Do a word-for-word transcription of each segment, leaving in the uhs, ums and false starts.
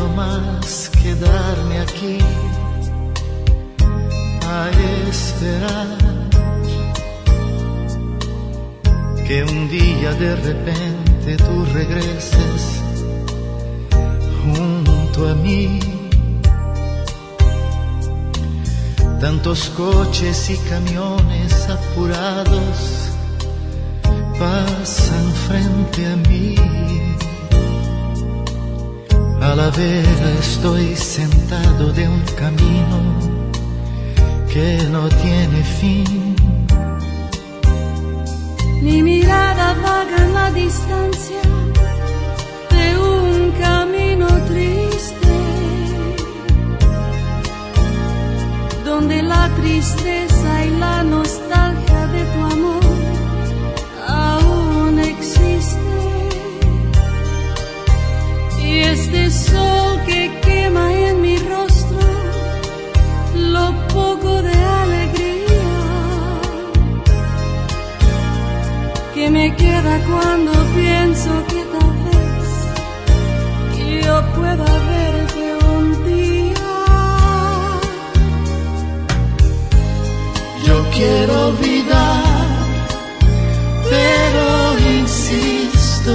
puedo más quedarme aquí a esperar que un día de repente tú regreses junto a mí. Tantos coches y camiones apurados pasan frente a mí. A la vera estoy sentado de un camino que no tiene fin. Mi mirada vaga en la distancia de un camino triste, donde la tristeza y la nostalgia de tu amor aún existe. Y este sol que quema en mi rostro lo poco de alegría que me queda cuando pienso que tal vez yo pueda verte un día. Yo quiero olvidar, pero insisto,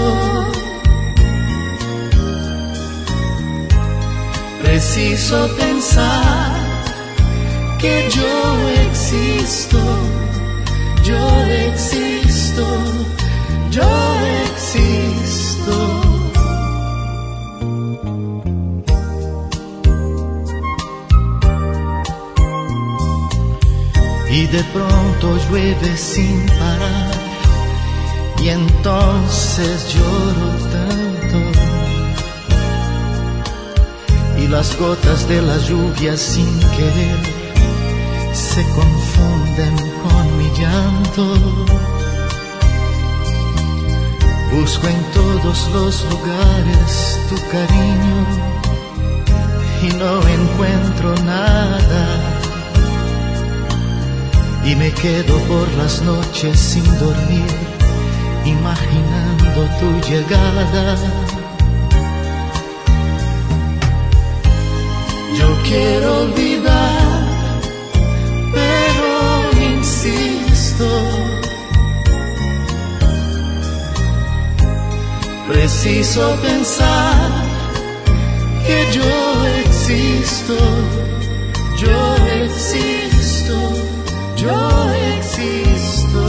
preciso pensar que yo existo, yo existo, yo existo. Y de pronto llueve sin parar y entonces lloro tanto. Y las gotas de la lluvia sin querer se confunden con mi llanto. Busco en todos los lugares tu cariño y no encuentro nada. Y me quedo por las noches sin dormir, imaginando tu llegada. Yo quiero olvidar, pero insisto, preciso pensar que yo existo, yo existo, yo existo.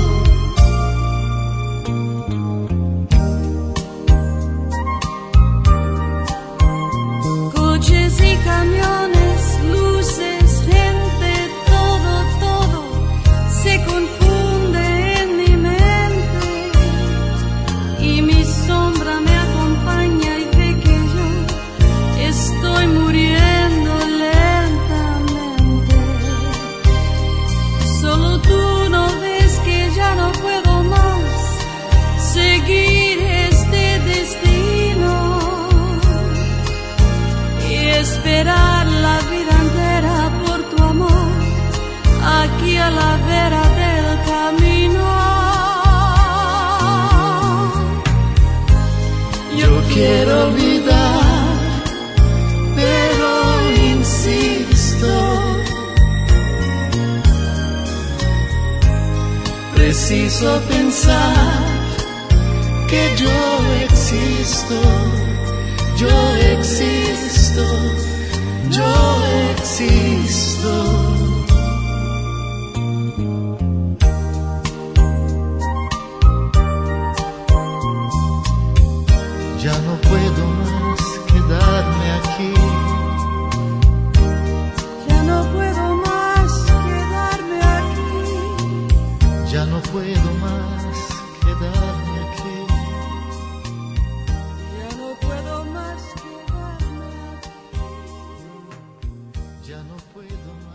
Coches y camiones, luces, gente, todo, todo se confunde en mi mente y mi sombra me acompaña y ve que yo estoy muriendo lentamente. Solo tú no ves que ya no puedo más seguir este destino y esperar la vida entera por tu amor aquí a la vera del camino. Yo quiero olvidar, pero insisto, preciso pensar que yo existo, yo existo, yo existo. Ya no puedo más quedarme aquí. Ya no puedo más quedarme aquí. Ya no puedo más quedarme aquí. Ya no puedo más quedarme aquí. Ya no puedo más.